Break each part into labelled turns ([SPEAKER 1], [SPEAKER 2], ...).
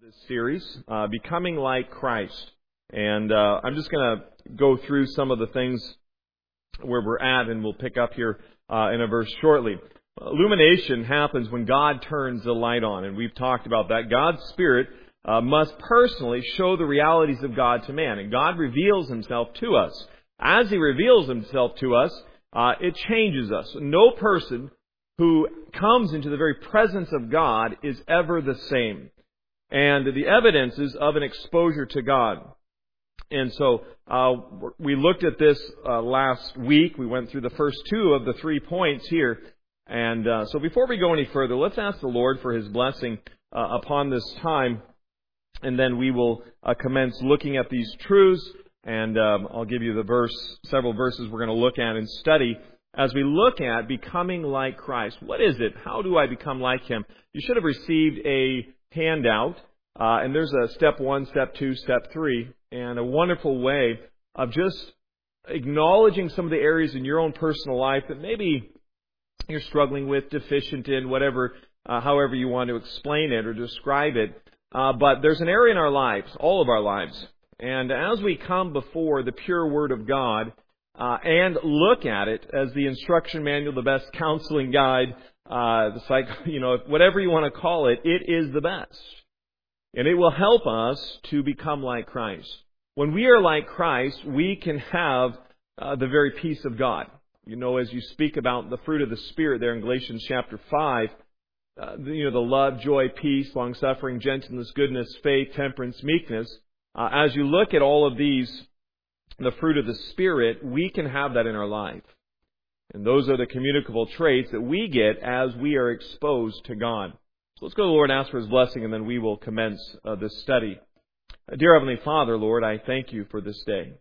[SPEAKER 1] this series, Becoming Like Christ. And I'm just going to go through some of the things where we're at, and we'll pick up here in a verse shortly. Illumination happens when God turns the light on, and we've talked about that. God's Spirit must personally show the realities of God to man, and God reveals Himself to us. As He reveals Himself to us, it changes us. No person who comes into the very presence of God is ever the same. And the evidences of an exposure to God. And so we looked at this last week. We went through the first two of the 3 points here. And so before we go any further, let's ask the Lord for His blessing upon this time. And then we will commence looking at these truths. And I'll give you several verses we're going to look at and study as we look at becoming like Christ. What is it? How do I become like Him? You should have received a handout, and there's a step 1, step 2, step 3, and a wonderful way of just acknowledging some of the areas in your own personal life that maybe you're struggling with, deficient in, whatever, however you want to explain it or describe it. But there's an area in our lives, all of our lives, and as we come before the pure Word of God, and look at it as the instruction manual, the best counseling guide, whatever you want to call it, it is the best. And it will help us to become like Christ. When we are like Christ, we can have the very peace of God. You know, as you speak about the fruit of the Spirit there in Galatians chapter 5, the love, joy, peace, long-suffering, gentleness, goodness, faith, temperance, meekness. As you look at all of these, the fruit of the Spirit, we can have that in our life. And those are the communicable traits that we get as we are exposed to God. So let's go to the Lord and ask for His blessing, and then we will commence this study. Dear Heavenly Father, Lord, I thank You for this day.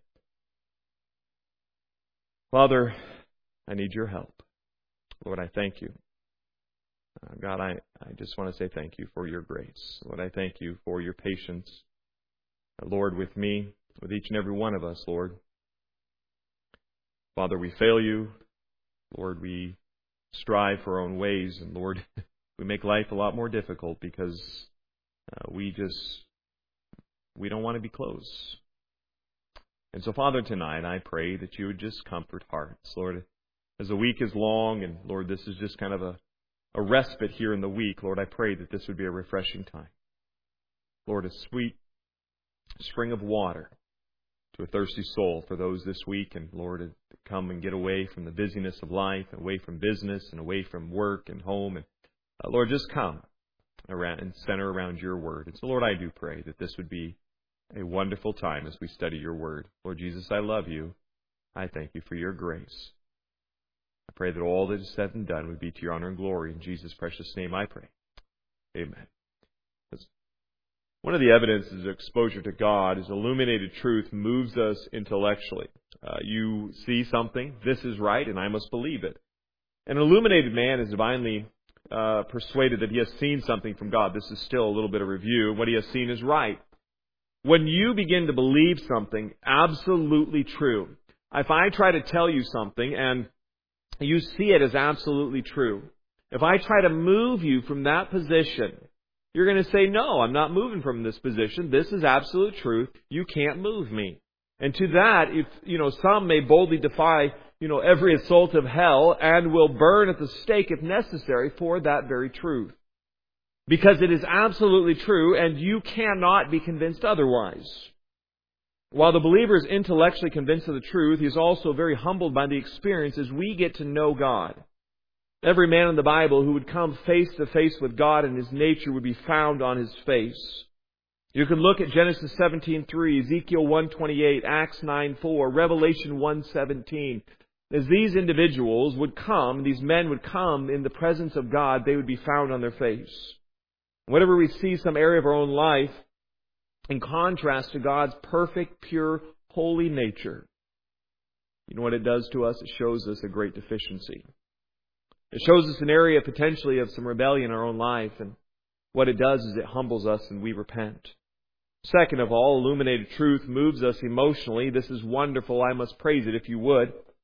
[SPEAKER 1] Father, I need Your help. Lord, I thank You. God, I just want to say thank You for Your grace. Lord, I thank You for Your patience. Lord, with me, with each and every one of us, Lord. Father, we fail You. Lord, we strive for our own ways. And Lord, we make life a lot more difficult because we don't want to be close. And so, Father, tonight I pray that You would just comfort hearts. Lord, as the week is long, and Lord, this is just kind of a respite here in the week, Lord, I pray that this would be a refreshing time. Lord, a sweet spring of water to a thirsty soul for those this week, and Lord, to come and get away from the busyness of life, away from business, and away from work and home. And Lord, just come around and center around Your Word. And so, Lord, I do pray that this would be a wonderful time as we study Your Word. Lord Jesus, I love You. I thank You for Your grace. I pray that all that is said and done would be to Your honor and glory. In Jesus' precious name I pray. Amen. One of the evidences of exposure to God is illuminated truth moves us intellectually. You see something, this is right, and I must believe it. An illuminated man is divinely persuaded that he has seen something from God. This is still a little bit of review. What he has seen is right. When you begin to believe something absolutely true, if I try to tell you something and you see it as absolutely true, if I try to move you from that position, you're going to say, no, I'm not moving from this position. This is absolute truth. You can't move me. And to that, some may boldly defy, every assault of hell and will burn at the stake if necessary for that very truth. Because it is absolutely true and you cannot be convinced otherwise. While the believer is intellectually convinced of the truth, he is also very humbled by the experience as we get to know God. Every man in the Bible who would come face to face with God and His nature would be found on his face. You can look at Genesis 17:3, Ezekiel 1:28, Acts 9:4, Revelation 1:17. As these individuals would come, these men would come in the presence of God, they would be found on their face. Whenever we see some area of our own life in contrast to God's perfect, pure, holy nature, you know what it does to us? It shows us a great deficiency. It shows us an area potentially of some rebellion in our own life, and what it does is it humbles us and we repent. Second of all, illuminated truth moves us emotionally. This is wonderful. I must praise it if you would.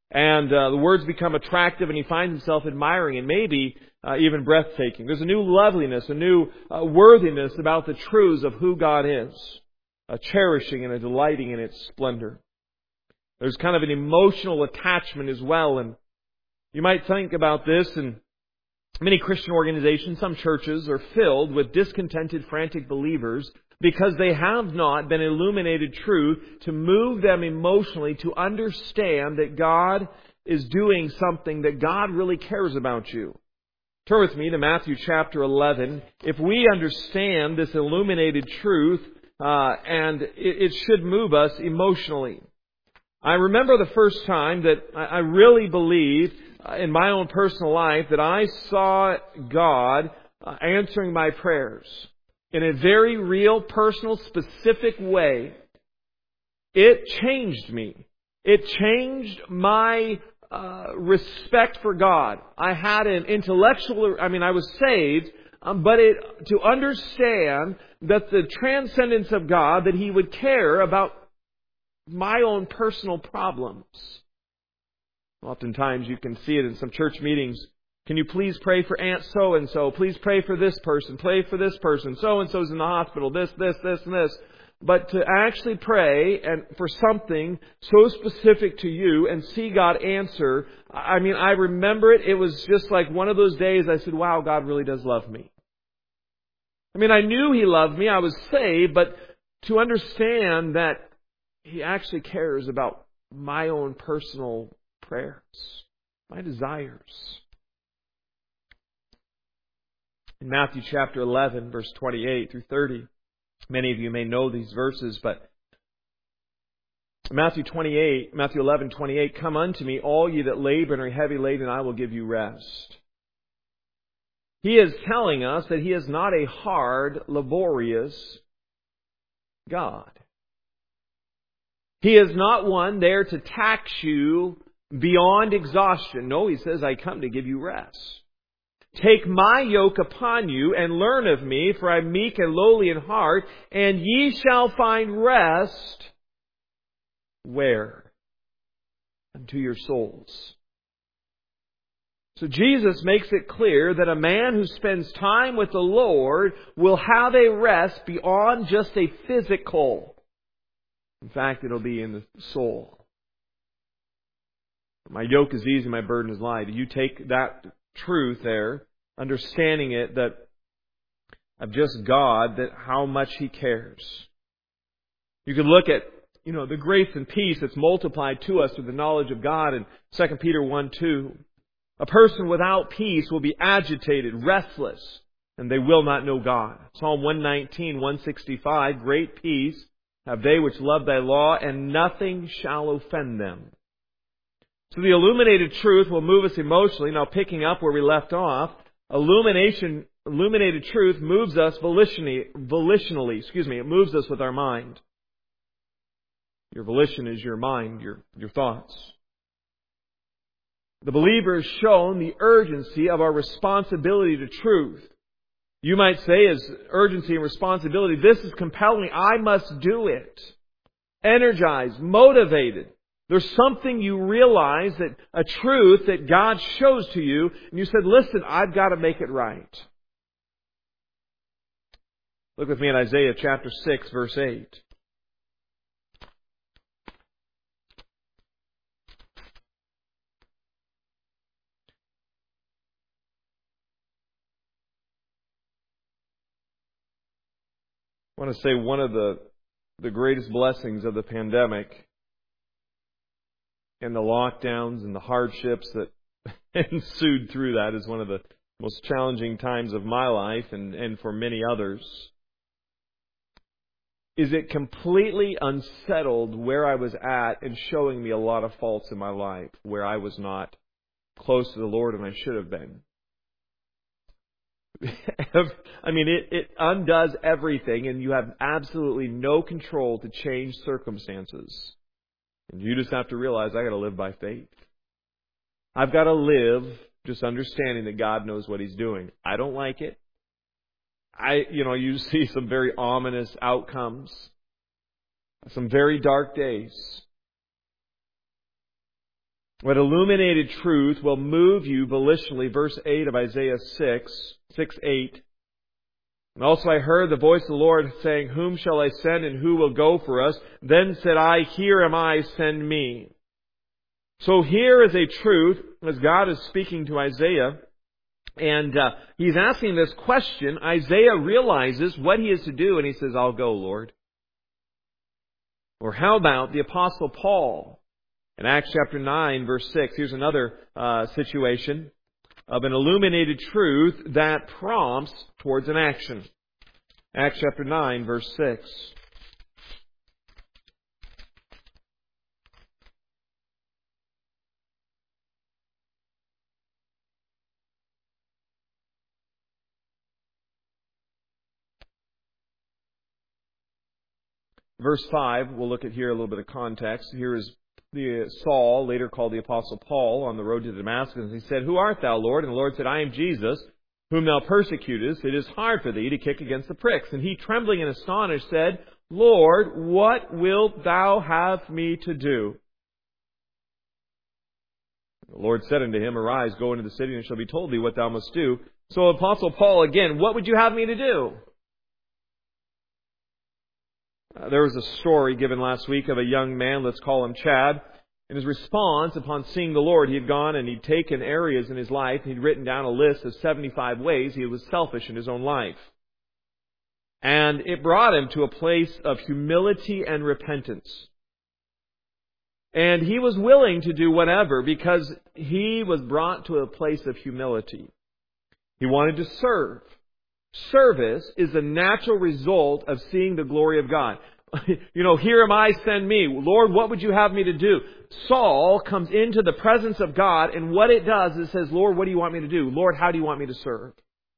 [SPEAKER 1] And the words become attractive, and he finds himself admiring and maybe even breathtaking. There's a new loveliness, a new worthiness about the truths of who God is, a cherishing and a delighting in its splendor. There's kind of an emotional attachment as well. And you might think about this, and many Christian organizations, some churches, are filled with discontented, frantic believers because they have not been illuminated truth to move them emotionally to understand that God is doing something, that God really cares about you. Turn with me to Matthew chapter 11. If we understand this illuminated truth, and it should move us emotionally. I remember the first time that I really believe in my own personal life that I saw God answering my prayers in a very real, personal, specific way. It changed me. It changed my respect for God. I had an intellectual, I was saved, but to understand that the transcendence of God, that He would care about my own personal problems. Oftentimes you can see it in some church meetings. Can you please pray for Aunt so-and-so? Please pray for this person. Pray for this person. So-and-so's in the hospital. This, and this. But to actually pray and for something so specific to you and see God answer, I remember it. It was just like one of those days I said, wow, God really does love me. I knew He loved me. I was saved, but to understand that He actually cares about my own personal prayers, my desires. In Matthew chapter 11, verse 28 through 30, many of you may know these verses, but Matthew 11, 28, come unto me, all ye that labor and are heavy laden, I will give you rest. He is telling us that He is not a hard, laborious God. He is not one there to tax you beyond exhaustion. No, He says, I come to give you rest. Take my yoke upon you and learn of me, for I am meek and lowly in heart, and ye shall find rest. Where? Unto your souls. So Jesus makes it clear that a man who spends time with the Lord will have a rest beyond just a physical. In fact, it'll be in the soul. My yoke is easy, my burden is light. You take that truth there, understanding it, that of just God, that how much He cares. You can look at, the grace and peace that's multiplied to us through the knowledge of God in 2 Peter 1:2. A person without peace will be agitated, restless, and they will not know God. Psalm 119, 165, great peace have they which love Thy law, and nothing shall offend them. So the illuminated truth will move us emotionally. Now picking up where we left off, illuminated truth moves us volitionally. It moves us with our mind. Your volition is your mind, your thoughts. The believer is shown the urgency of our responsibility to truth. You might say, as urgency and responsibility, this is compelling. I must do it. Energized, motivated. There's something you realize, that a truth that God shows to you, and you said, listen, I've got to make it right. Look with me at Isaiah chapter 6, verse 8. I want to say one of the greatest blessings of the pandemic and the lockdowns and the hardships that ensued through that is one of the most challenging times of my life and for many others. Is it completely unsettled where I was at and showing me a lot of faults in my life where I was not close to the Lord and I should have been. It undoes everything, and you have absolutely no control to change circumstances. And you just have to realize, I got to live by faith. I've got to live just understanding that God knows what He's doing. I don't like it. You see some very ominous outcomes, some very dark days. What illuminated truth will move you volitionally. Verse 8 of Isaiah 6:8. And also I heard the voice of the Lord saying, Whom shall I send and who will go for us? Then said I, Here am I, send me. So here is a truth as God is speaking to Isaiah. And he's asking this question. Isaiah realizes what he is to do and he says, I'll go, Lord. Or how about the Apostle Paul? In Acts chapter 9, verse 6, here's another situation of an illuminated truth that prompts towards an action. Acts chapter 9, verse 6. Verse 5, we'll look at here a little bit of context. Here is the Saul, later called the Apostle Paul, on the road to Damascus. He said, Who art thou, Lord? And the Lord said, I am Jesus, whom thou persecutest. It is hard for thee to kick against the pricks. And he, trembling and astonished, said, Lord, what wilt thou have me to do? The Lord said unto him, Arise, go into the city, and it shall be told thee what thou must do. So Apostle Paul, again, what would you have me to do? There was a story given last week of a young man, let's call him Chad. In his response, upon seeing the Lord, he had gone and he'd taken areas in his life, he'd written down a list of 75 ways he was selfish in his own life. And it brought him to a place of humility and repentance. And he was willing to do whatever because he was brought to a place of humility. He wanted to serve. Service is a natural result of seeing the glory of God. Here am I, send me. Lord, what would you have me to do? Saul comes into the presence of God, and what it does is it says, Lord, what do you want me to do? Lord, how do you want me to serve?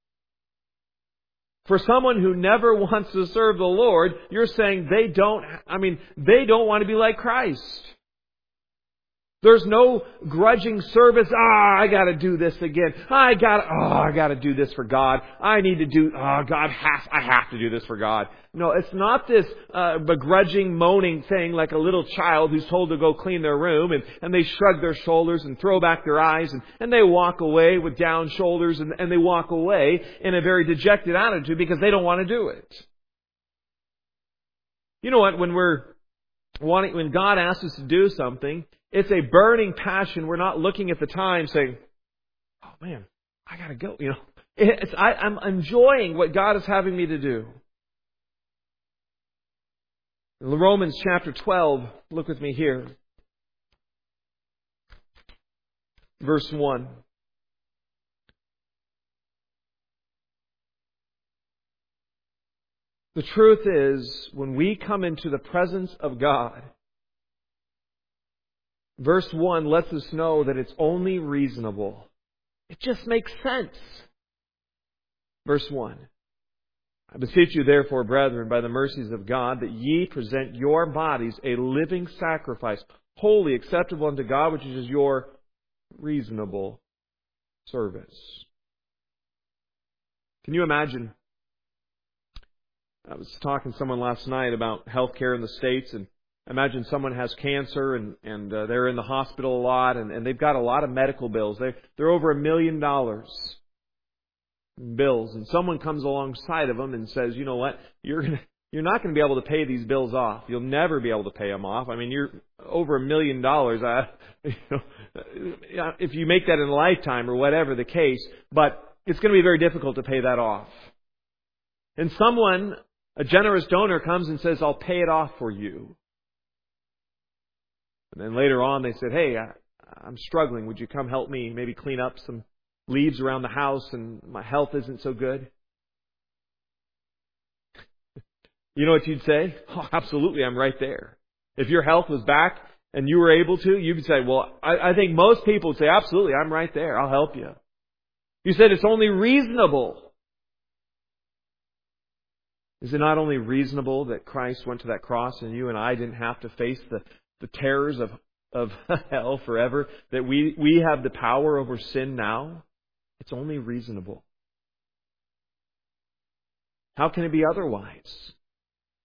[SPEAKER 1] For someone who never wants to serve the Lord, you're saying they don't want to be like Christ. There's no grudging service. I got to do this again. I got to do this for God. I have to do this for God. No, it's not this begrudging, moaning thing like a little child who's told to go clean their room and they shrug their shoulders and throw back their eyes and they walk away with down shoulders and they walk away in a very dejected attitude because they don't want to do it. You know what? When God asks us to do something, it's a burning passion. We're not looking at the time saying, oh man, I got to go. I'm enjoying what God is having me to do. In Romans chapter 12, look with me here. Verse 1. The truth is, when we come into the presence of God, verse 1 lets us know that it's only reasonable. It just makes sense. Verse 1. I beseech you therefore, brethren, by the mercies of God, that ye present your bodies a living sacrifice, wholly acceptable unto God, which is your reasonable service. Can you imagine? I was talking to someone last night about healthcare in the States, and imagine someone has cancer and they're in the hospital a lot and they've got a lot of medical bills. They're over $1 million in bills, and someone comes alongside of them and says, you know what, you're not going to be able to pay these bills off. You'll never be able to pay them off. I mean, you're over $1 million. If you make that in a lifetime or whatever the case, but it's going to be very difficult to pay that off. And someone, a generous donor, comes and says, I'll pay it off for you. And then later on they said, hey, I'm struggling. Would you come help me maybe clean up some leaves around the house and my health isn't so good? You know what you'd say? Oh, absolutely, I'm right there. If your health was back and you were able to, you'd say, well, I think most people would say, absolutely, I'm right there. I'll help you. You said it's only reasonable. Is it not only reasonable that Christ went to that cross and you and I didn't have to face the terrors of hell forever, that we have the power over sin now? It's only reasonable. How can it be otherwise?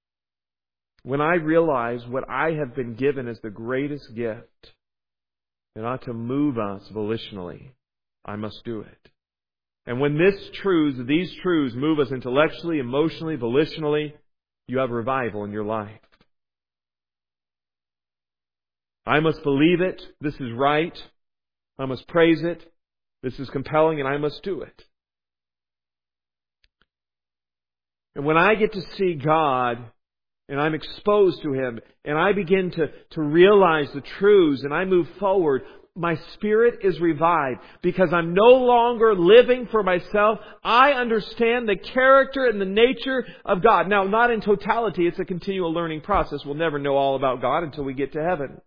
[SPEAKER 1] When I realize what I have been given as the greatest gift, It ought to move us volitionally. I must do it. And when these truths move us intellectually, emotionally, volitionally, you have revival in your life. I must believe it. This is right. I must praise it. This is compelling, and I must do it. And when I get to see God, and I'm exposed to Him, and I begin to realize the truths, and I move forward, my spirit is revived because I'm no longer living for myself. I understand the character and the nature of God. Now, not in totality. It's a continual learning process. We'll never know all about God until we get to heaven.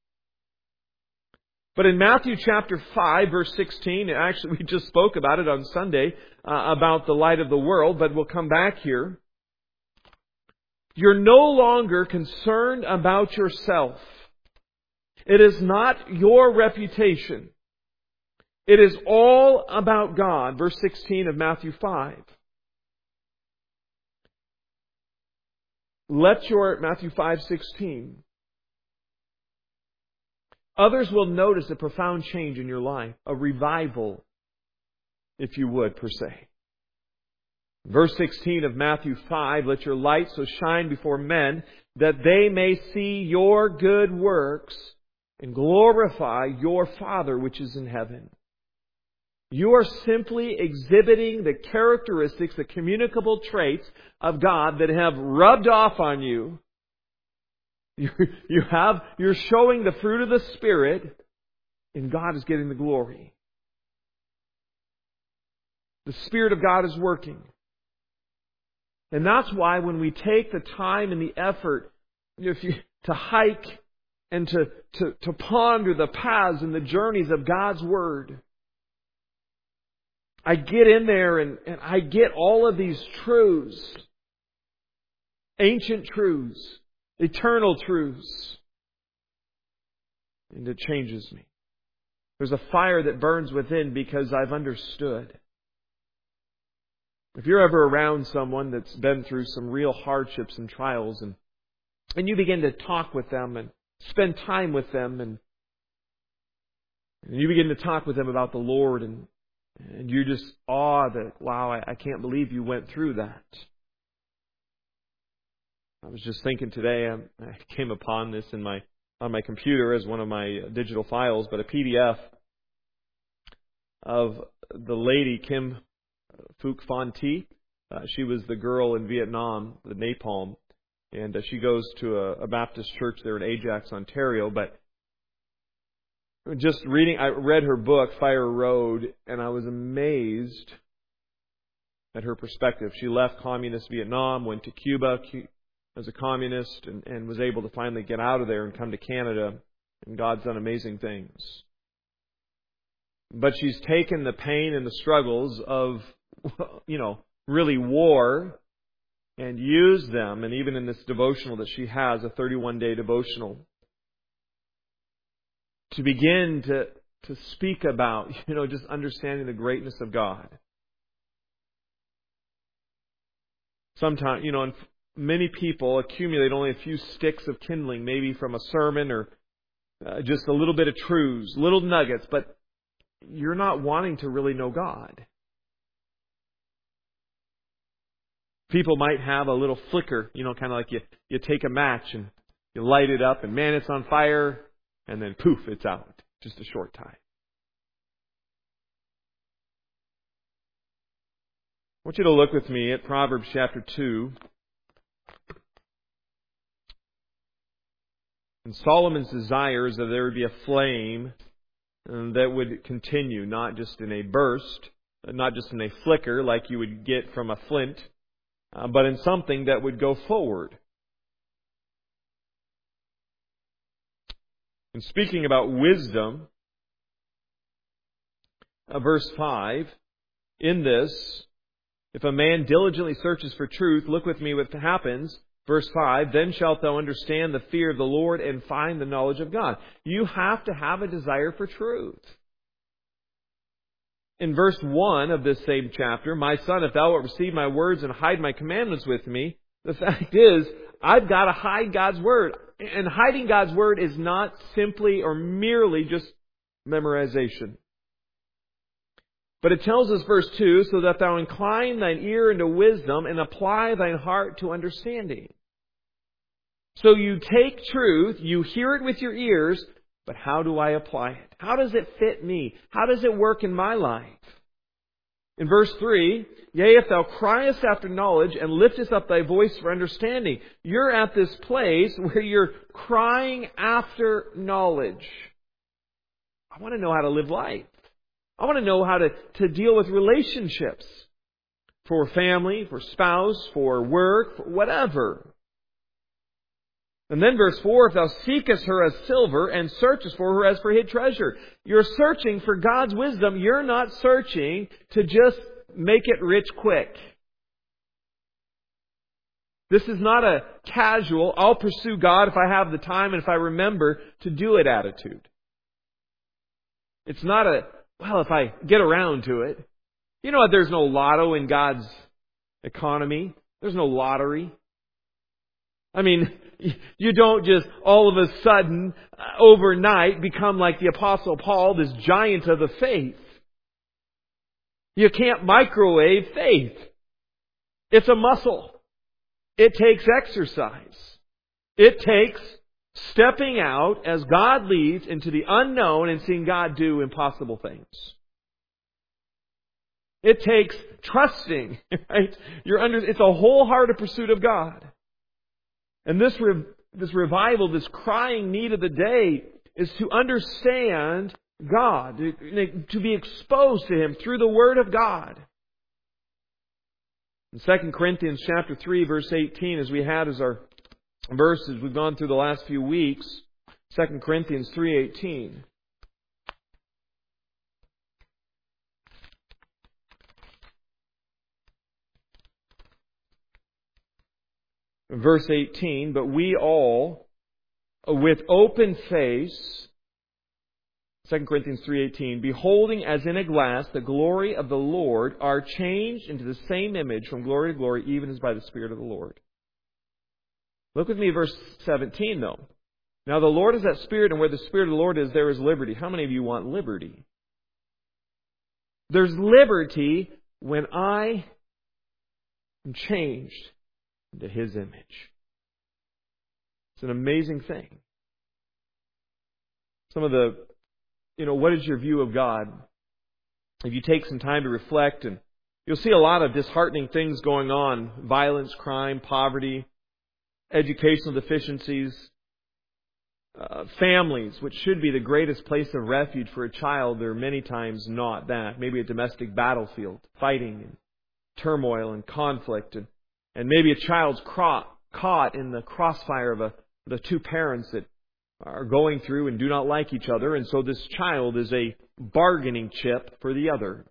[SPEAKER 1] But in Matthew chapter 5, verse 16, actually we just spoke about it on Sunday, about the light of the world, but we'll come back here. You're no longer concerned about yourself. It is not your reputation. It is all about God. Verse 16 of Matthew 5. Matthew 5:16. Others will notice a profound change in your life, a revival, if you would, per se. Verse 16 of Matthew 5, let your light so shine before men that they may see your good works and glorify your Father which is in heaven. You are simply exhibiting the characteristics, the communicable traits of God that have rubbed off on you. You're showing the fruit of the Spirit, and God is getting the glory. The Spirit of God is working. And that's why when we take the time and the effort to hike and to ponder the paths and the journeys of God's Word, I get in there and I get all of these truths, ancient truths, eternal truths, and it changes me. There's a fire that burns within because I've understood. If you're ever around someone that's been through some real hardships and trials, and you begin to talk with them and spend time with them, and you begin to talk with them about the Lord, and you're just awed that, wow, I can't believe you went through that. I was just thinking today, I came upon this on my computer as one of my digital files, but a PDF of the lady Kim Phuc Phan Thi. She was the girl in Vietnam, the napalm, and she goes to a Baptist church there in Ajax, Ontario. But just reading, I read her book, Fire Road, and I was amazed at her perspective. She left communist Vietnam, went to Cuba as a communist, and was able to finally get out of there and come to Canada. And God's done amazing things. But she's taken the pain and the struggles of, really war, and used them. And even in this devotional that she has, a 31-day devotional, to begin to speak about, just understanding the greatness of God. Sometimes, and many people accumulate only a few sticks of kindling, maybe from a sermon or just a little bit of truths, little nuggets, but you're not wanting to really know God. People might have a little flicker, kind of like you take a match and you light it up and man, it's on fire, and then poof, it's out. Just a short time. I want you to look with me at Proverbs chapter 2. And Solomon's desire is that there would be a flame that would continue, not just in a burst, not just in a flicker like you would get from a flint, but in something that would go forward. And speaking about wisdom, verse 5, in this, if a man diligently searches for truth, look with me what happens. Verse 5, then shalt thou understand the fear of the Lord and find the knowledge of God. You have to have a desire for truth. In verse 1 of this same chapter, my son, if thou wilt receive my words and hide my commandments with me, the fact is, I've got to hide God's Word. And hiding God's Word is not simply or merely just memorization. But it tells us, verse 2, so that thou incline thine ear unto wisdom and apply thine heart to understanding. So you take truth, you hear it with your ears, but how do I apply it? How does it fit me? How does it work in my life? In verse 3, yea, if thou criest after knowledge and liftest up thy voice for understanding. You're at this place where you're crying after knowledge. I want to know how to live life. I want to know how to deal with relationships. For family, for spouse, for work, for whatever. And then verse 4, if thou seekest her as silver and searchest for her as for hid treasure. You're searching for God's wisdom. You're not searching to just make it rich quick. This is not a casual, I'll pursue God if I have the time and if I remember to do it attitude. It's not a, well, if I get around to it. You know what? There's no lotto in God's economy. There's no lottery. I mean, you don't just all of a sudden, overnight, become like the Apostle Paul, this giant of the faith. You can't microwave faith. It's a muscle. It takes exercise. It takes stepping out as God leads into the unknown and seeing God do impossible things. It takes trusting, right? It's a wholehearted pursuit of God. And this revival, this crying need of the day, is to understand God, to be exposed to Him through the Word of God. In 2 Corinthians chapter 3, verse 18, as we had as our verses we've gone through the last few weeks, 2 Corinthians 3:18. Verse 18, but we all, with open face, 2 Corinthians 3:18, beholding as in a glass the glory of the Lord, are changed into the same image from glory to glory, even as by the Spirit of the Lord. Look with me at verse 17, though. Now the Lord is that Spirit, and where the Spirit of the Lord is, there is liberty. How many of you want liberty? There's liberty when I am changed into His image. It's an amazing thing. Some of the, what is your view of God? If you take some time to reflect, and you'll see a lot of disheartening things going on. Violence, crime, poverty, educational deficiencies, families, which should be the greatest place of refuge for a child, they're many times not that. Maybe a domestic battlefield, fighting and turmoil and conflict, and maybe a child's caught in the crossfire of the two parents that are going through and do not like each other, and so this child is a bargaining chip for the other.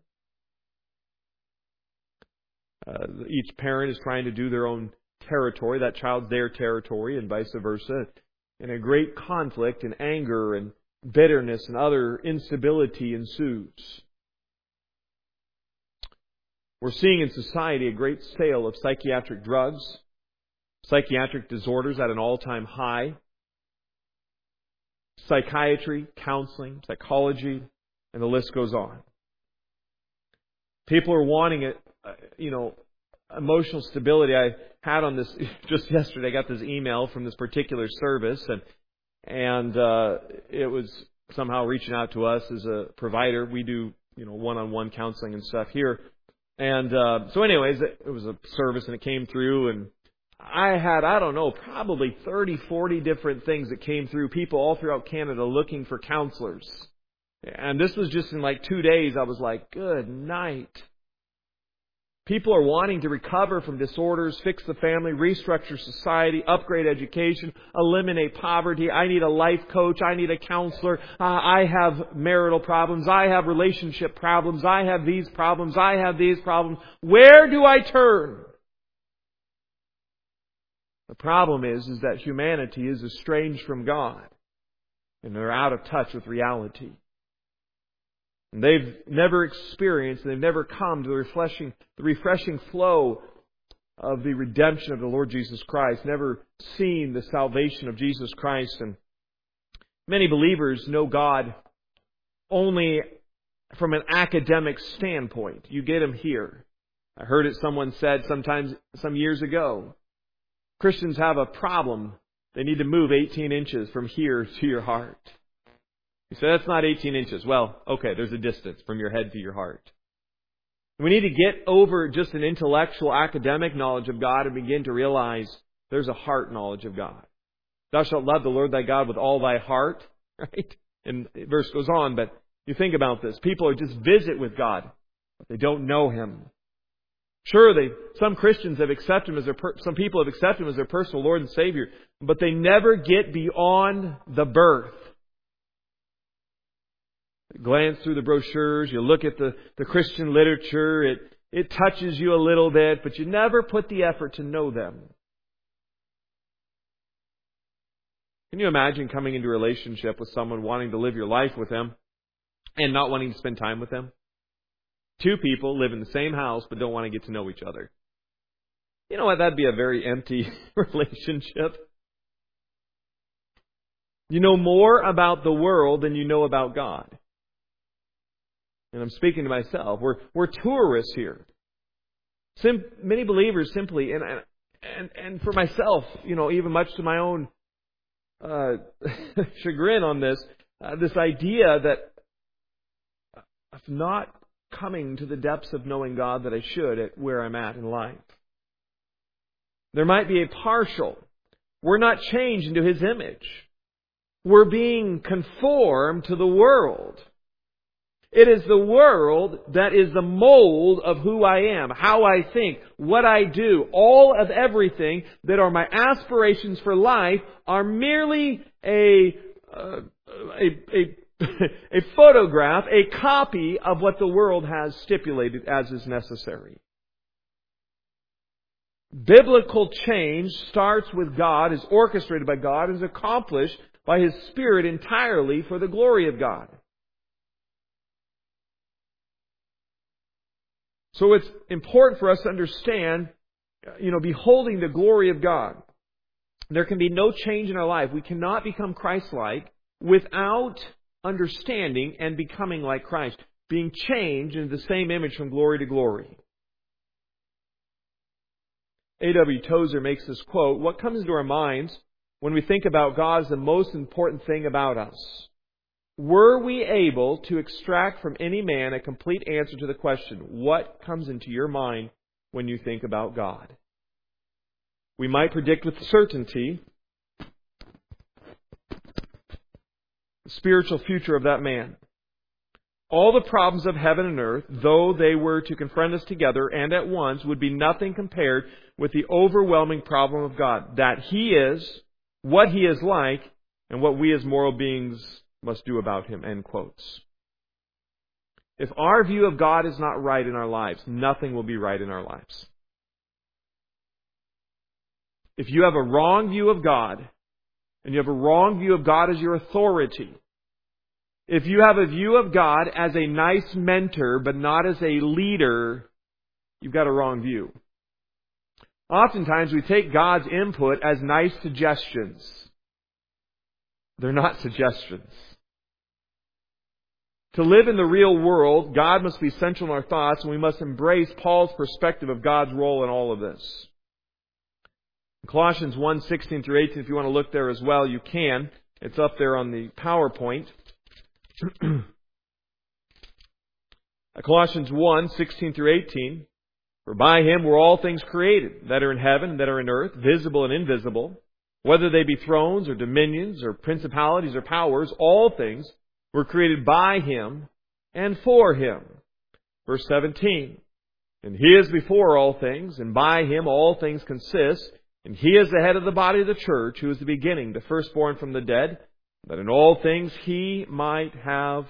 [SPEAKER 1] Each parent is trying to do their own territory. That child's their territory, and vice versa. And a great conflict and anger and bitterness and other instability ensues. We're seeing in society a great sale of psychiatric drugs, psychiatric disorders at an all-time high, psychiatry, counseling, psychology, and the list goes on. People are wanting it, emotional stability. I had on this just yesterday. I got this email from this particular service, and it was somehow reaching out to us as a provider. We do one-on-one counseling and stuff here. And so anyways, it was a service and it came through, and I had, probably 30, 40 different things that came through. People all throughout Canada looking for counselors. And this was just in like 2 days. I was like, good night. People are wanting to recover from disorders, fix the family, restructure society, upgrade education, eliminate poverty. I need a life coach. I need a counselor. I have marital problems. I have relationship problems. I have these problems. I have these problems. Where do I turn? The problem is that humanity is estranged from God, and they're out of touch with reality. And they've never experienced, they've never come to the refreshing flow of the redemption of the Lord Jesus Christ, never seen the salvation of Jesus Christ. And many believers know God only from an academic standpoint. You get them here. I heard it someone said some years ago. Christians have a problem. They need to move 18 inches from here to your heart. You say, that's not 18 inches. Well, okay, there's a distance from your head to your heart. We need to get over just an intellectual, academic knowledge of God and begin to realize there's a heart knowledge of God. Thou shalt love the Lord thy God with all thy heart. Right? And the verse goes on, but you think about this. People are just visit with God, but they don't know Him. Sure, some Christians have accepted Him some people have accepted Him as their personal Lord and Savior, but they never get beyond the birth. Glance through the brochures, you look at the Christian literature, it touches you a little bit, but you never put the effort to know them. Can you imagine coming into a relationship with someone, wanting to live your life with them, and not wanting to spend time with them? Two people live in the same house, but don't want to get to know each other. You know what? That'd be a very empty relationship. You know more about the world than you know about God. And I'm speaking to myself. We're tourists here. Many believers simply, and for myself, even much to my own chagrin on this idea that of not coming to the depths of knowing God that I should at where I'm at in life. There might be a partial. We're not changed into His image. We're being conformed to the world. It is the world that is the mold of who I am, how I think, what I do. All of everything that are my aspirations for life are merely a photograph, a copy of what the world has stipulated as is necessary. Biblical change starts with God, is orchestrated by God, is accomplished by His Spirit entirely for the glory of God. So it's important for us to understand, beholding the glory of God. There can be no change in our life. We cannot become Christ-like without understanding and becoming like Christ, being changed into the same image from glory to glory. A.W. Tozer makes this quote, "What comes into our minds when we think about God is the most important thing about us. Were we able to extract from any man a complete answer to the question, what comes into your mind when you think about God? We might predict with certainty the spiritual future of that man. All the problems of heaven and earth, though they were to confront us together and at once, would be nothing compared with the overwhelming problem of God, that He is, what He is like, and what we as moral beings must do about Him." End quotes. If our view of God is not right in our lives, nothing will be right in our lives. If you have a wrong view of God, and you have a wrong view of God as your authority, if you have a view of God as a nice mentor, but not as a leader, you've got a wrong view. Oftentimes we take God's input as nice suggestions. They're not suggestions. To live in the real world, God must be central in our thoughts, and we must embrace Paul's perspective of God's role in all of this. Colossians 1:16 through 18, if you want to look there as well, you can. It's up there on the PowerPoint. Colossians 1:16 through 18. "For by Him were all things created, that are in heaven and that are in earth, visible and invisible. Whether they be thrones or dominions or principalities or powers, all things were created by Him and for Him." Verse 17. "And He is before all things, and by Him all things consist. And He is the head of the body of the church, who is the beginning, the firstborn from the dead, that in all things He might have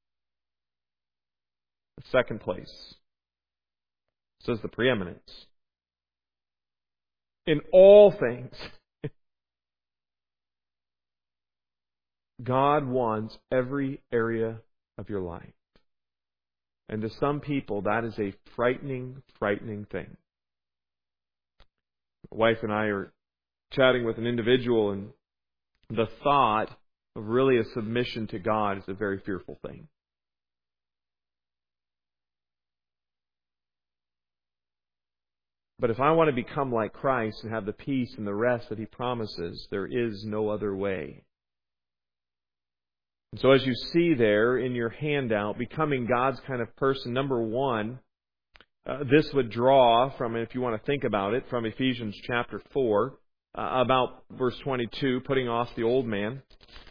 [SPEAKER 1] the second place." It says the preeminence. In all things. God wants every area of your life. And to some people, that is a frightening, frightening thing. My wife and I are chatting with an individual, and the thought of really a submission to God is a very fearful thing. But if I want to become like Christ and have the peace and the rest that He promises, there is no other way. And so as you see there in your handout, becoming God's kind of person, number one, this would draw from, if you want to think about it, from Ephesians chapter 4, about verse 22, putting off the old man.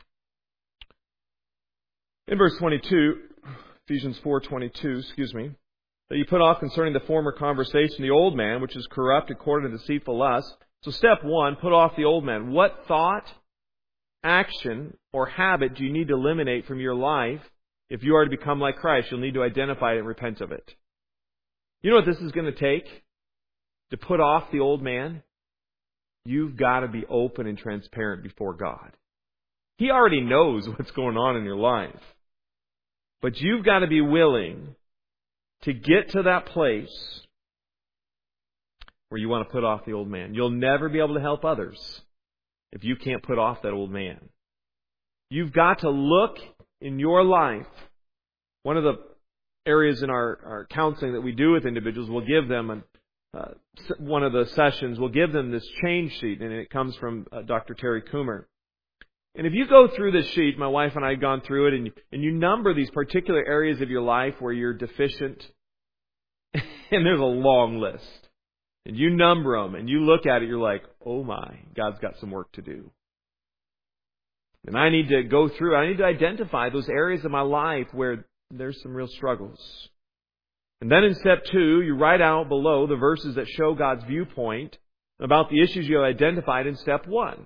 [SPEAKER 1] In verse 22, Ephesians 4:22, that you put off concerning the former conversation the old man, which is corrupt according to deceitful lust. So step one, put off the old man. What thought, action, or habit do you need to eliminate from your life if you are to become like Christ? You'll need to identify it and repent of it. You know what this is going to take to put off the old man? You've got to be open and transparent before God. He already knows what's going on in your life. But you've got to be willing to get to that place where you want to put off the old man. You'll never be able to help others if you can't put off that old man. You've got to look in your life. One of the areas in our counseling that we do with individuals, we'll give them one of the sessions, we'll give them this change sheet, and it comes from Dr. Terry Coomer. And if you go through this sheet, my wife and I have gone through it, and you number these particular areas of your life where you're deficient, and there's a long list. And you number them, and you look at it, you're like, oh my, God's got some work to do. And I need to go through, I need to identify those areas of my life where there's some real struggles. And then in step 2, you write out below the verses that show God's viewpoint about the issues you have identified in step 1.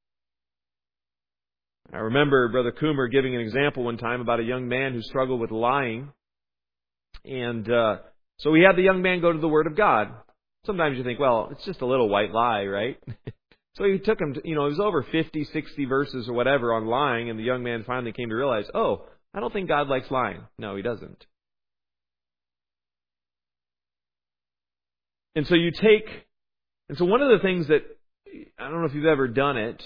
[SPEAKER 1] I remember Brother Coomer giving an example one time about a young man who struggled with lying. And so we had the young man go to the Word of God. Sometimes you think, well, it's just a little white lie, right? So he took him to, it was over 50, 60 verses or whatever on lying, and the young man finally came to realize, oh, I don't think God likes lying. No, He doesn't. And so one of the things that, I don't know if you've ever done it,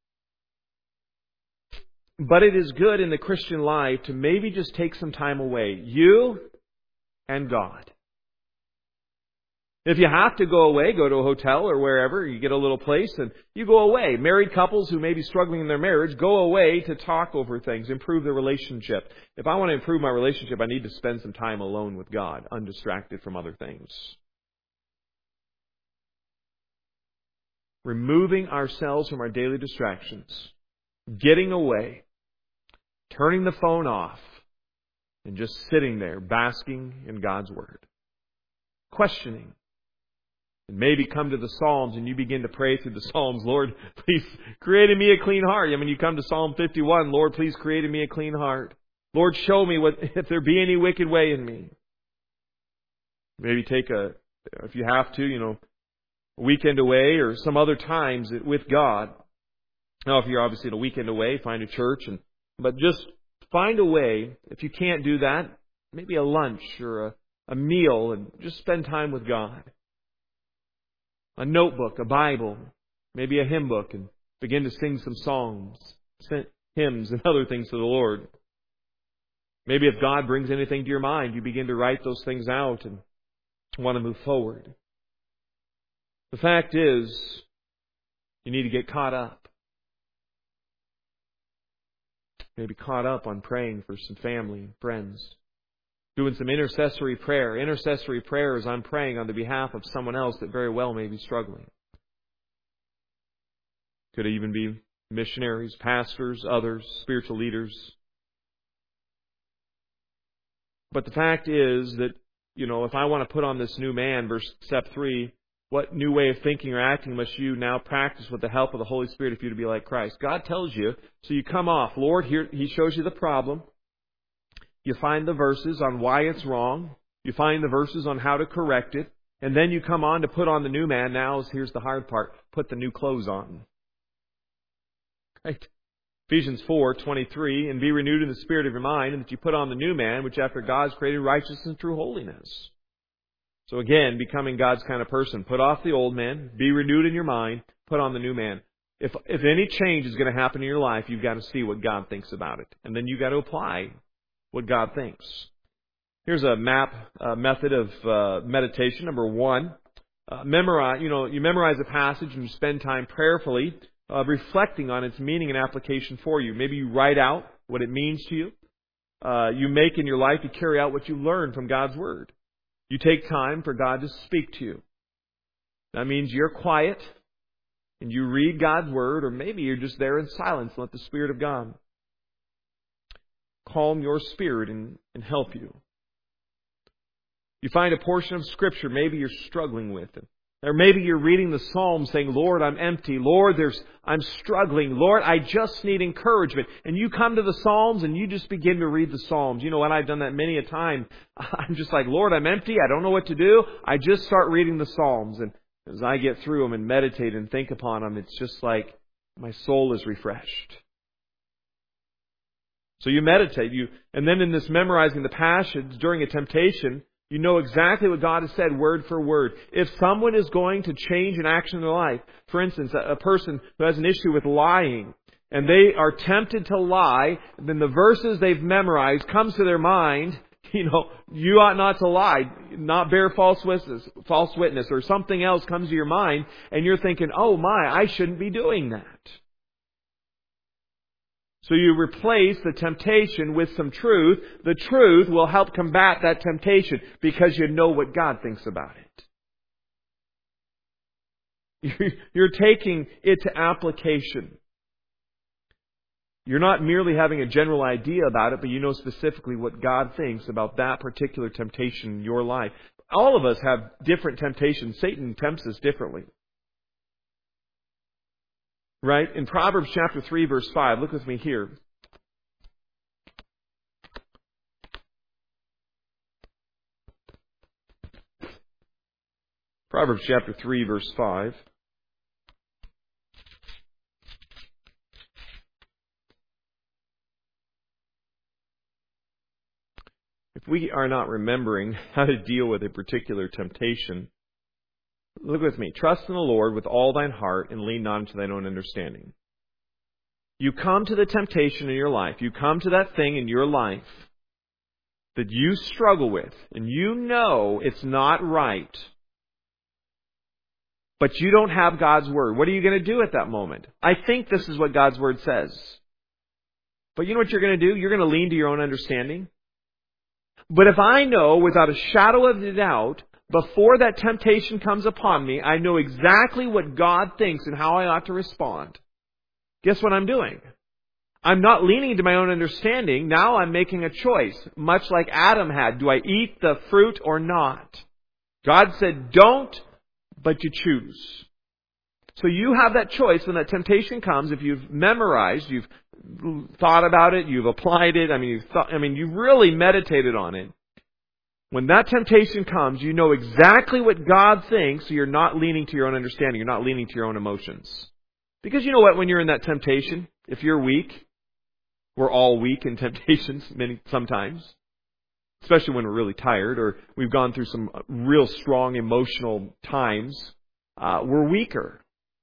[SPEAKER 1] but it is good in the Christian life to maybe just take some time away. You and God. If you have to go away, go to a hotel or wherever, you get a little place and you go away. Married couples who may be struggling in their marriage, go away to talk over things, improve their relationship. If I want to improve my relationship, I need to spend some time alone with God, undistracted from other things. Removing ourselves from our daily distractions, getting away, turning the phone off, and just sitting there, basking in God's Word. Questioning. And maybe come to the Psalms and you begin to pray through the Psalms, Lord, please create in me a clean heart. You come to Psalm 51, Lord, please create in me a clean heart. Lord, show me if there be any wicked way in me. Maybe take if you have to, a weekend away or some other times with God. Now, if you're obviously at a weekend away, find a church, but just find a way. If you can't do that, maybe a lunch or a meal, and just spend time with God. A notebook, a Bible, maybe a hymn book, and begin to sing some songs, hymns, and other things to the Lord. Maybe if God brings anything to your mind, you begin to write those things out and want to move forward. The fact is, you need to get caught up. Maybe caught up on praying for some family and friends. Doing some intercessory prayer. Intercessory prayer is I'm praying on the behalf of someone else that very well may be struggling. Could even be missionaries, pastors, others, spiritual leaders. But the fact is that, if I want to put on this new man, step 3, what new way of thinking or acting must you now practice with the help of the Holy Spirit if you to be like Christ? God tells you, so you come off. Lord, here He shows you the problem. You find the verses on why it's wrong. You find the verses on how to correct it. And then you come on to put on the new man. Now, here's the hard part. Put the new clothes on. Right? Ephesians 4:23, and be renewed in the spirit of your mind, and that you put on the new man, which after God's created righteousness and true holiness. So again, becoming God's kind of person. Put off the old man. Be renewed in your mind. Put on the new man. If any change is going to happen in your life, you've got to see what God thinks about it. And then you've got to apply what God thinks. Here's a method of meditation. Number 1, You memorize a passage and you spend time prayerfully reflecting on its meaning and application for you. Maybe you write out what it means to you. You make in your life, you carry out what you learn from God's Word. You take time for God to speak to you. That means you're quiet and you read God's Word, or maybe you're just there in silence and let the Spirit of God calm your spirit and help you. You find a portion of Scripture maybe you're struggling with. Or maybe you're reading the Psalms saying, Lord, I'm empty. Lord, I'm struggling. Lord, I just need encouragement. And you come to the Psalms and you just begin to read the Psalms. You know what? I've done that many a time. I'm just like, Lord, I'm empty. I don't know what to do. I just start reading the Psalms. And as I get through them and meditate and think upon them, it's just like my soul is refreshed. So you meditate. And then in this memorizing the passage during a temptation, you know exactly what God has said word for word. If someone is going to change an action in their life, for instance, a person who has an issue with lying, and they are tempted to lie, then the verses they've memorized comes to their mind, you ought not to lie, not bear false witness, or something else comes to your mind, and you're thinking, oh my, I shouldn't be doing that. So you replace the temptation with some truth. The truth will help combat that temptation because you know what God thinks about it. You're taking it to application. You're not merely having a general idea about it, but you know specifically what God thinks about that particular temptation in your life. All of us have different temptations. Satan tempts us differently. Right? In Proverbs chapter 3, verse 5, look with me here. Proverbs chapter 3, verse 5. If we are not remembering how to deal with a particular temptation, look with me. Trust in the Lord with all thine heart and lean not into thine own understanding. You come to the temptation in your life. You come to that thing in your life that you struggle with, and you know it's not right. But you don't have God's Word. What are you going to do at that moment? I think this is what God's Word says. But you know what you're going to do? You're going to lean to your own understanding. But if I know without a shadow of a doubt, before that temptation comes upon me, I know exactly what God thinks and how I ought to respond. Guess what I'm doing? I'm not leaning to my own understanding. Now I'm making a choice, much like Adam had. Do I eat the fruit or not? God said, don't, but you choose. So you have that choice when that temptation comes. If you've memorized, you've thought about it, you've applied it, you've really meditated on it. When that temptation comes, you know exactly what God thinks, so you're not leaning to your own understanding. You're not leaning to your own emotions. Because you know what, when you're in that temptation, if you're weak, we're all weak in temptations sometimes. Especially when we're really tired or we've gone through some real strong emotional times, we're weaker.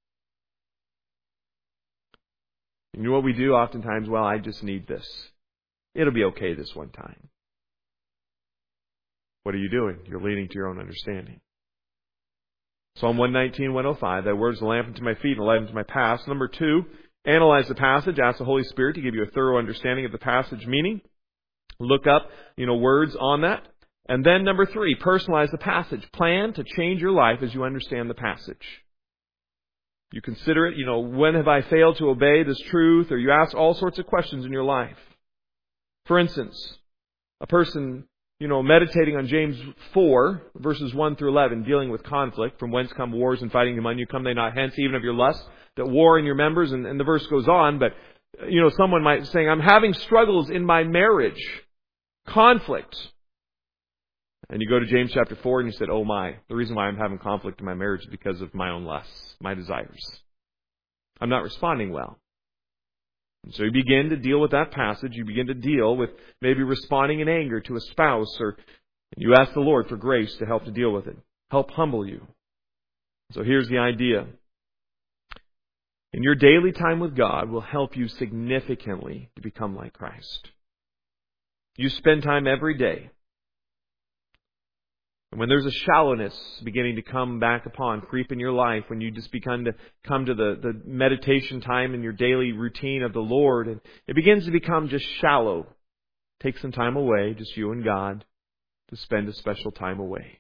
[SPEAKER 1] You know what we do oftentimes? Well, I just need this. It'll be okay this one time. What are you doing? You're leaning to your own understanding. Psalm 119, 105, thy word is a lamp unto my feet and a light unto my path. Number 2, analyze the passage. Ask the Holy Spirit to give you a thorough understanding of the passage meaning. Look up, words on that. And then number 3, personalize the passage. Plan to change your life as you understand the passage. You consider it, when have I failed to obey this truth? Or you ask all sorts of questions in your life. For instance, a person, meditating on James 4, verses 1 through 11, dealing with conflict, from whence come wars and fighting among you, come they not hence, even of your lust, that war in your members, and the verse goes on, but, someone might say, I'm having struggles in my marriage, conflict. And you go to James chapter 4 and you said, oh my, the reason why I'm having conflict in my marriage is because of my own lusts, my desires. I'm not responding well. And so you begin to deal with that passage. You begin to deal with maybe responding in anger to a spouse, or you ask the Lord for grace to help to deal with it. Help humble you. So here's the idea. In your daily time with God will help you significantly to become like Christ. You spend time every day And when there's a shallowness beginning to come back upon, creep in your life, when you just begin to come to the meditation time in your daily routine of the Lord, and it begins to become just shallow, take some time away, just you and God, to spend a special time away.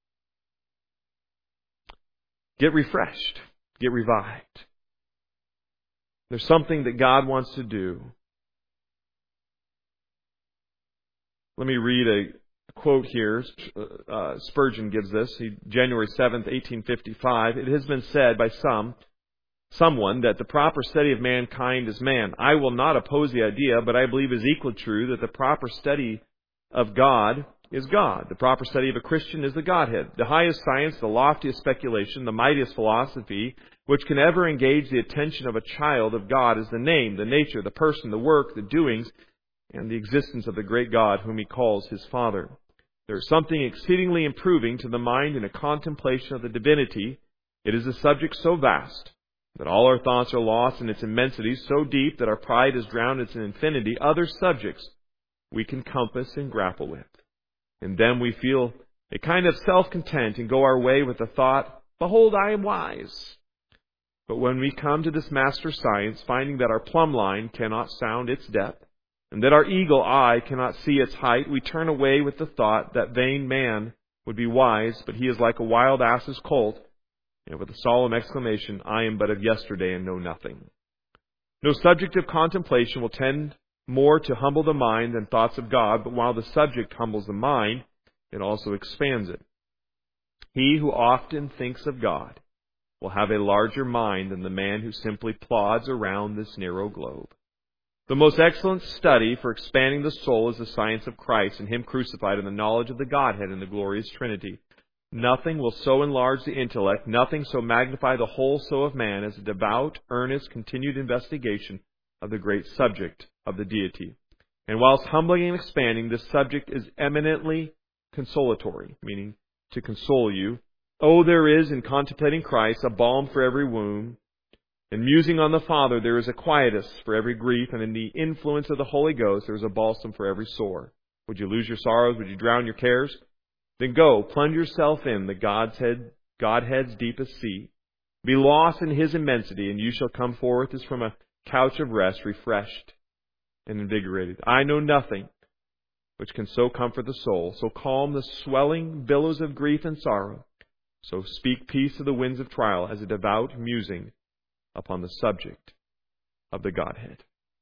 [SPEAKER 1] Get refreshed. Get revived. There's something that God wants to do. Let me read a quote here. Spurgeon gives this. January 7th, 1855. It has been said by someone that the proper study of mankind is man. I will not oppose the idea, but I believe it is equally true that the proper study of God is God. The proper study of a Christian is the Godhead. The highest science, the loftiest speculation, the mightiest philosophy, which can ever engage the attention of a child of God is the name, the nature, the person, the work, the doings, and the existence of the great God whom He calls His Father. There is something exceedingly improving to the mind in a contemplation of the divinity. It is a subject so vast that all our thoughts are lost in its immensity, so deep that our pride is drowned in its infinity. Other subjects we can compass and grapple with. And then we feel a kind of self-content and go our way with the thought, behold, I am wise. But when we come to this master science, finding that our plumb line cannot sound its depth, and that our eagle eye cannot see its height, we turn away with the thought that vain man would be wise, but he is like a wild ass's colt, and with a solemn exclamation, I am but of yesterday and know nothing. No subject of contemplation will tend more to humble the mind than thoughts of God, but while the subject humbles the mind, it also expands it. He who often thinks of God will have a larger mind than the man who simply plods around this narrow globe. The most excellent study for expanding the soul is the science of Christ and Him crucified and the knowledge of the Godhead and the glorious Trinity. Nothing will so enlarge the intellect, nothing so magnify the whole soul of man as a devout, earnest, continued investigation of the great subject of the deity. And whilst humbling and expanding, this subject is eminently consolatory, meaning to console you. Oh, there is in contemplating Christ a balm for every wound. In musing on the Father, there is a quietus for every grief, and in the influence of the Holy Ghost, there is a balsam for every sore. Would you lose your sorrows? Would you drown your cares? Then go, plunge yourself in the Godhead's deepest sea. Be lost in His immensity, and you shall come forth as from a couch of rest, refreshed and invigorated. I know nothing which can so comfort the soul, so calm the swelling billows of grief and sorrow, so speak peace to the winds of trial as a devout musing upon the subject of the Godhead.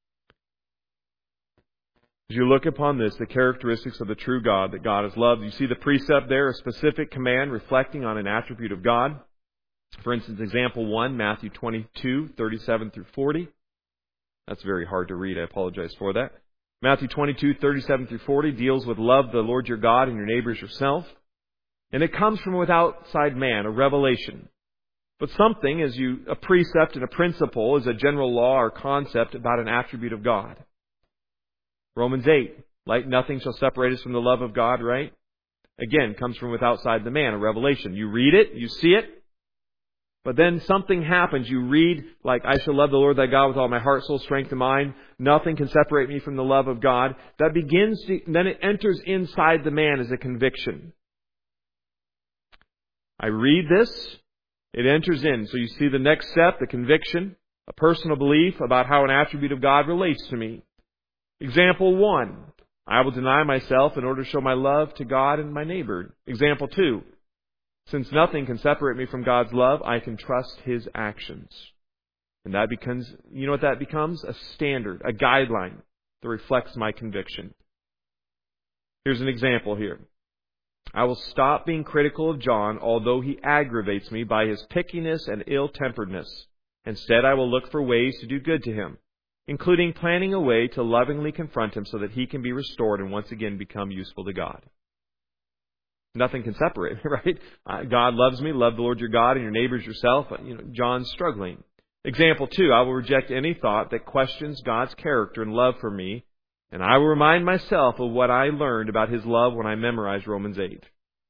[SPEAKER 1] As you look upon this, the characteristics of the true God, that God is love, you see the precept there, a specific command reflecting on an attribute of God. For instance, example 1, Matthew 22, 37 through 40. That's very hard to read. I apologize for that. Matthew 22, 37 through 40 deals with love the Lord your God and your neighbor as yourself. And it comes from outside man, a revelation. But something, a precept and a principle, is a general law or concept about an attribute of God. Romans 8, like nothing shall separate us from the love of God, right? Again, comes from outside the man, a revelation. You read it, you see it, but then something happens. You read, like, I shall love the Lord thy God with all my heart, soul, strength, and mind. Nothing can separate me from the love of God. Then it enters inside the man as a conviction. I read this, it enters in. So you see the next step, the conviction, a personal belief about how an attribute of God relates to me. Example 1, I will deny myself in order to show my love to God and my neighbor. Example 2, since nothing can separate me from God's love, I can trust His actions. And that becomes, you know what that becomes? A standard, a guideline that reflects my conviction. Here's an example here. I will stop being critical of John, although he aggravates me by his pickiness and ill-temperedness. Instead, I will look for ways to do good to him, including planning a way to lovingly confront him so that he can be restored and once again become useful to God. Nothing can separate, right? God loves me, love the Lord your God and your neighbors yourself. John's struggling. Example 2, I will reject any thought that questions God's character and love for me, and I will remind myself of what I learned about His love when I memorized Romans 8.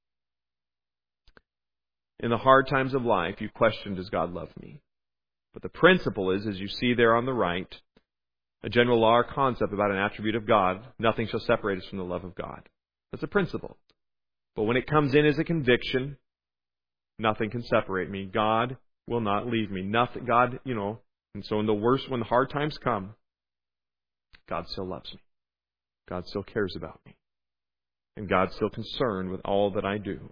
[SPEAKER 1] In the hard times of life, you question, does God love me? But the principle is, as you see there on the right, a general law or concept about an attribute of God, nothing shall separate us from the love of God. That's a principle. But when it comes in as a conviction, nothing can separate me. God will not leave me. Nothing, God, and so when the hard times come, God still loves me. God still cares about me. And God's still concerned with all that I do.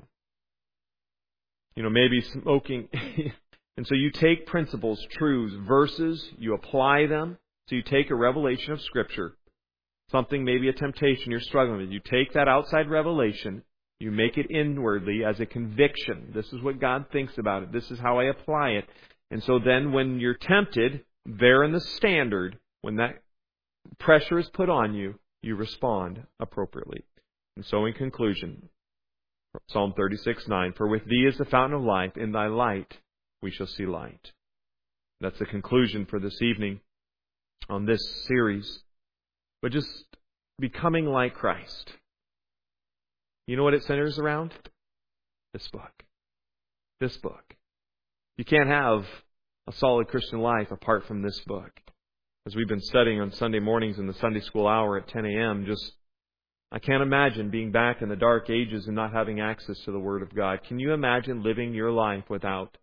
[SPEAKER 1] Maybe smoking. And so you take principles, truths, verses, you apply them. So you take a revelation of Scripture, something, maybe a temptation you're struggling with. You take that outside revelation, you make it inwardly as a conviction. This is what God thinks about it. This is how I apply it. And so then when you're tempted, there in the standard, when that pressure is put on you, you respond appropriately. And so in conclusion, Psalm 36:9, for with thee is the fountain of life, in thy light we shall see light. That's the conclusion for this evening on this series. But just becoming like Christ. You know what it centers around? This book. This book. You can't have a solid Christian life apart from this book. As we've been studying on Sunday mornings in the Sunday school hour at 10 a.m., I can't imagine being back in the dark ages and not having access to the Word of God. Can you imagine living your life without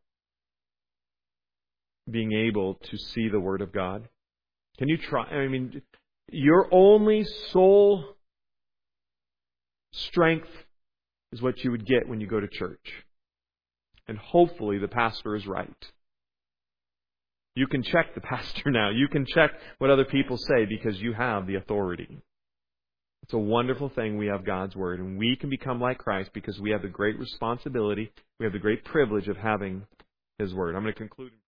[SPEAKER 1] being able to see the Word of God? Can you try? Your only sole strength is what you would get when you go to church. And hopefully the pastor is right. You can check the pastor now. You can check what other people say because you have the authority. It's a wonderful thing we have God's Word, and we can become like Christ because we have the great responsibility, we have the great privilege of having His Word. I'm going to conclude.